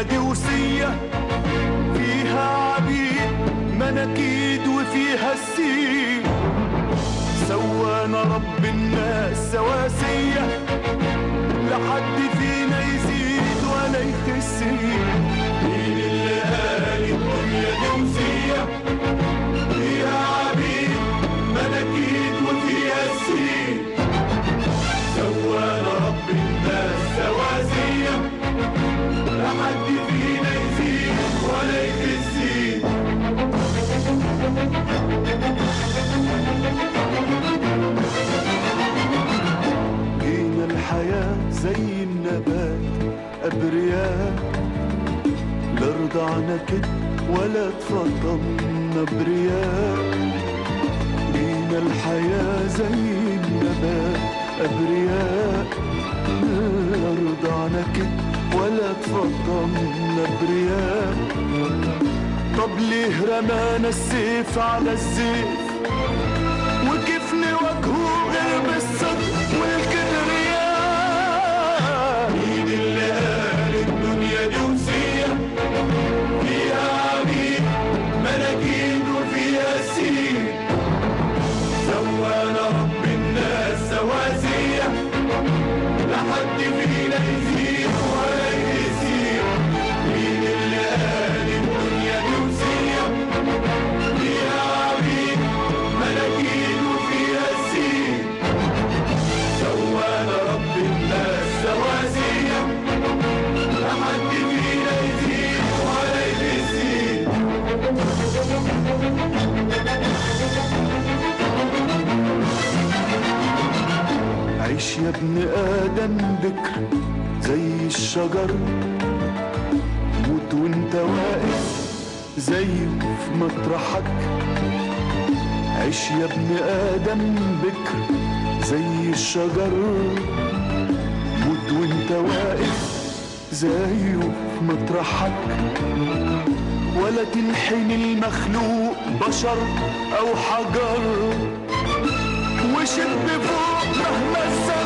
دي وصية فيها عبيد مناكيد وفيها السين، سوانا رب الناس سواسية، لا حد فينا يزيد ولا يخسين. مين اللي قال الدنيا دي وصية فيها عبيد مناكيد وفيها السين، سوانا رب الناس سواسية، لا حد فينا يزيد ولا يخسين. جينا الحياة زي النبات أبرياء، لا رضعنا كده ولا اتفضلنا برياء. جينا الحياة زي النبات أبرياء، لا رضعنا كده ولا اتفضلنا برياء. طب ليه رمانا السيف على الزيف وكيف نواجهه غير بالصدق والكبرياء؟ مين اللي قال الدنيا دي وصية فيها عبيد مناكيد وفيها سين، سوانا رب الناس سواسية، لا حد فينا يزيد ولا يزيد. مين اللي قال الدنيا دي وصية فيها عبيد مناكيد وفيها السين، سوانا رب الناس سواسية، لا حد فينا يزيد ولا يزيد. عيش يا ابن آدم بكر زي الشجر، موت وانت واقف زيه في مطرحك. عيش يا ابن آدم بكر زي الشجر، موت وانت واقف زيه في مطرحك. ولا تنحني المخلوق بشر أو حجر، وشد فوق مهما الزمن